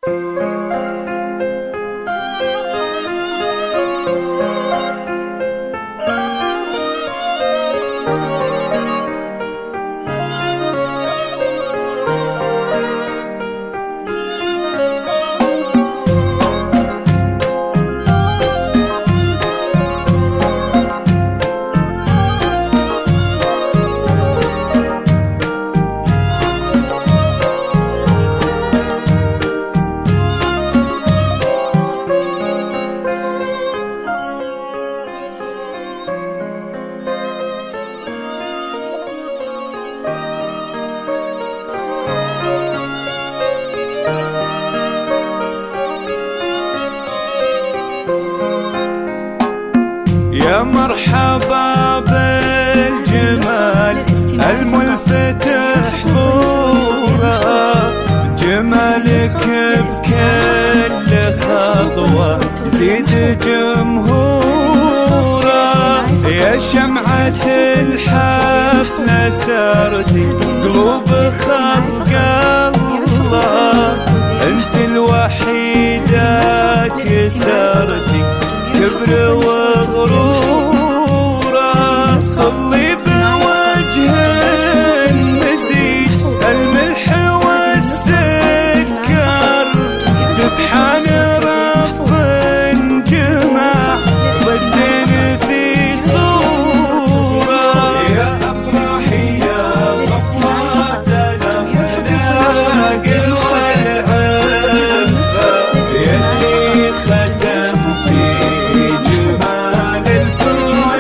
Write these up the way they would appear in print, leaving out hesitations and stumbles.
يا مرحبا بالجمال الملفت حضوره، جمالك بكل خطوة يزيد جمهوره. يا شمعة الحفلة سرتي قلوب خلق الله، انت الوحيدة كسرتي كبر وغرورة. طلي بوجه النسيج الملح والسكر، سبحان رب جمع ضدين في صورة. يا أفراحي يا صفوة الأخلاق والعفة، يلي ختمتي جمال الكون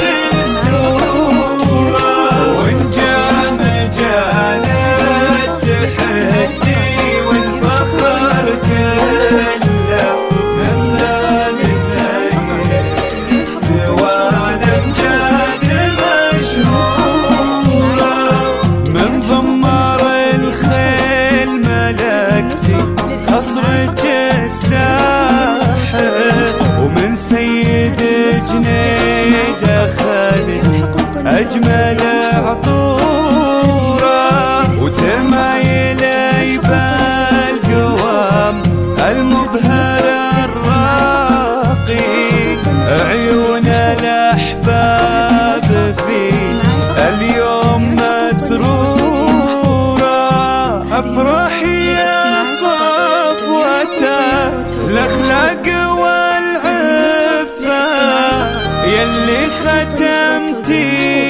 ودستوره، وانجام جال التحدي والفخر كله، نسال الثاني سوى الامجاد مشهوره. من ضمار الخيل ملكتي خصرك الساحر، ومن سيد جنيد خالد أجمل عطورة، وتمايلي بالقوام المبهر الراقي، عيون الأحباب في اليوم مسرورة. أفراحي يا صفوة الأخلاق والعفة، يلي ختمتي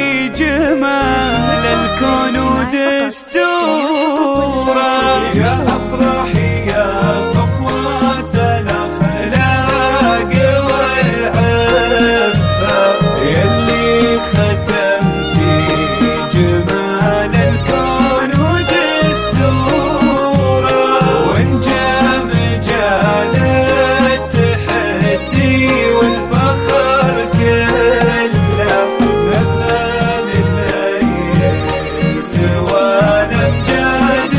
جمال الكون ودستوره. يا أفراحي يا صفوة الأخلاق والعفة، يلي ختمتي جمال الكون ودستوره، وانجام جال التحدي والفخر كله، نسال الليل سوى الامجاد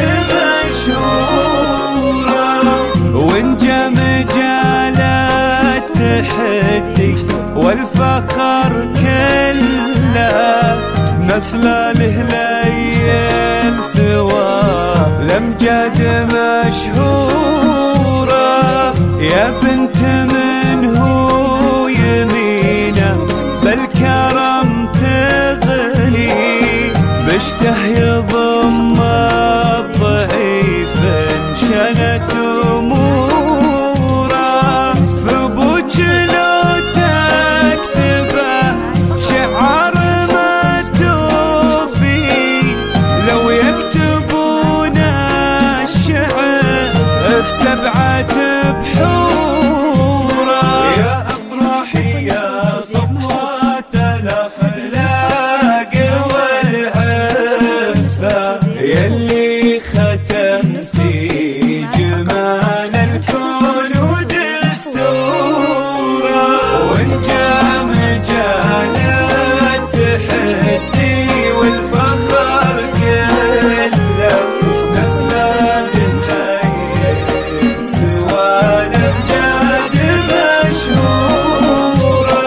مشهوره، وانجام جال التحدي والفخر كله، نسل الهليل سوى الامجاد مشهوره. يا بنت من هو يمينه بالكرم تغني، بشته يضم الضعيف انشنت اموره، في بوج لو تكتبه شعر ما توفي، لو يكتبون الشعر بسبعة بحوره. يا أفراحي يا صفوة الأخلاق والعفة، يلي ختمتي جمال الكون ودستوره، وانجام جال التحدي والفخر كله، نسال الليل سوى الامجاد مشهوره.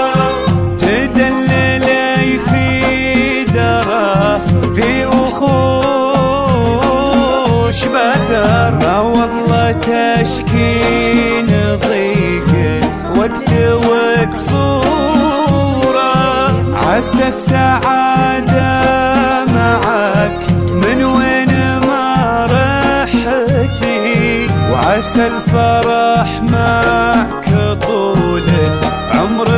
تدللي في دره في وخوش بدر، ما والله تشكي عسى الفرح معك طول العمر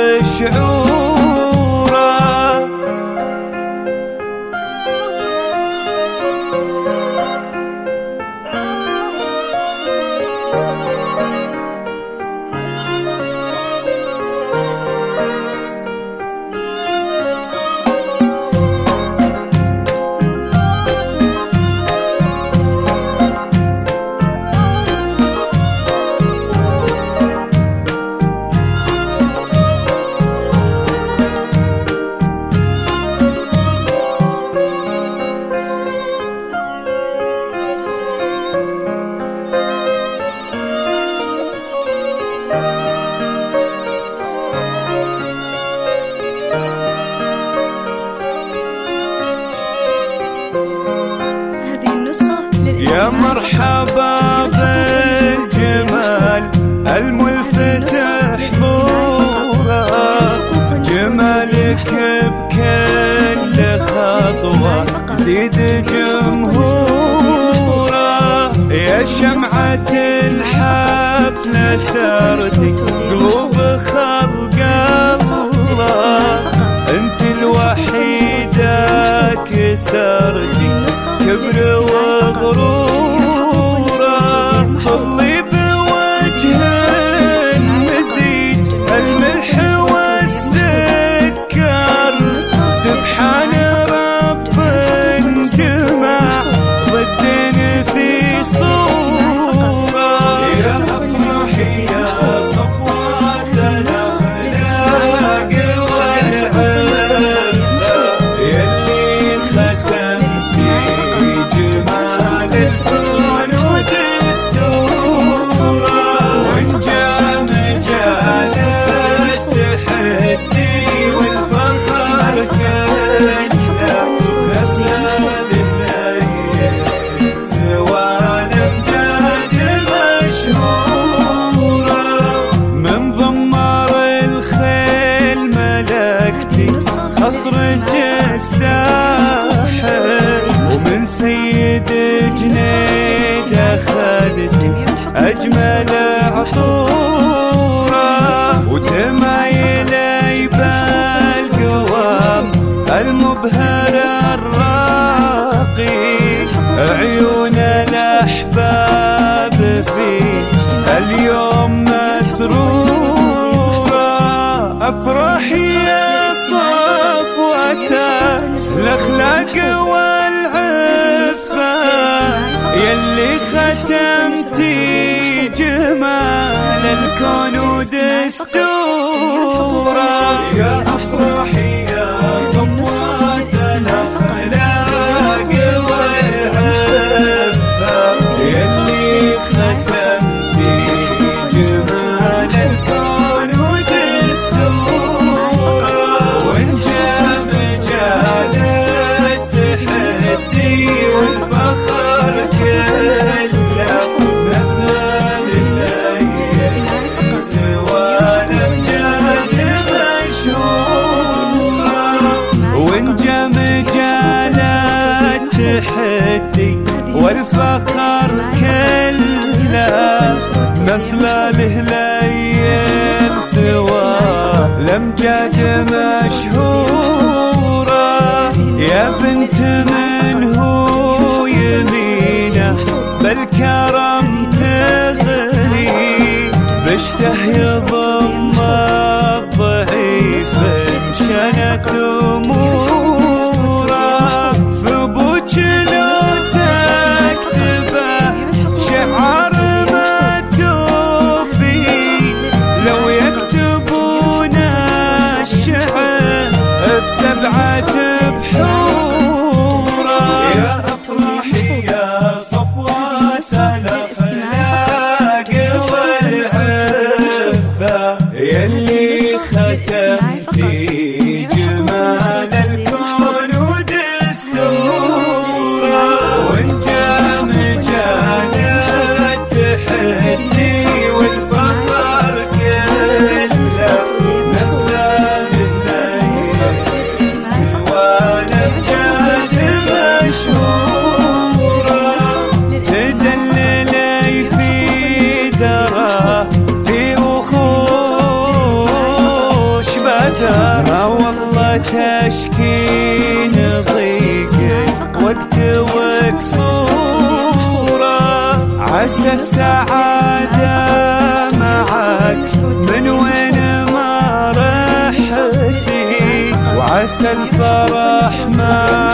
وشعوره. يا مرحبا بالجمال الملفت حضوره، جمالك بكل خطوة زيد جمهوره. يا شمعة الحفلة سرتي قلوب خلق الله، انت الوحيدة كسرتي كبر وغروره. طلي بوجه المزيج الملح والسكر، سبحان رب جمع ضد في صوره. يا افراحي يا صفوة الاخلاق والعفة، يلي ختمتي جمال الكون ودستوره. وان جاء مجال التحدي والفخر كله، نسأل الليل سوى الامجاد مشهوره. من ضمار الخيل ملكتي خصرك الساحل، ومن سيد جنيد أخذتي أجمل عطورة. وتمايلي بالقوام المبهر الراقي، عيون الأحباب في اليوم مسرورة. أفرحي يا صفوة الأخلاق والعفة، يلي ختمتي جمال الكون ودستوره. يا أفراحي يا صفوة الأخلاق والعفة، يلي ختمتي جمال الكون ودستوره. وإن جاء مجال التحدي والفخر كله، نسأل الليل سوى الأمجاد مشهورة. وإن جاء مجال التحدي والفخر كله، نسأل الليل سوى الأمجاد مشهورة. يا بنت من هو يمينه بالكرم تغري، بشته يضم الضعيف شنت اموره. في بوج لو تكتبه شعار ما توفي، لو يكتبون الشعر بسبعة بحوره. يا أفراحي يا صفوة الأخلاق والعفة، عسى السعادة معك من وين ما رحتي، وعسى الفرح ما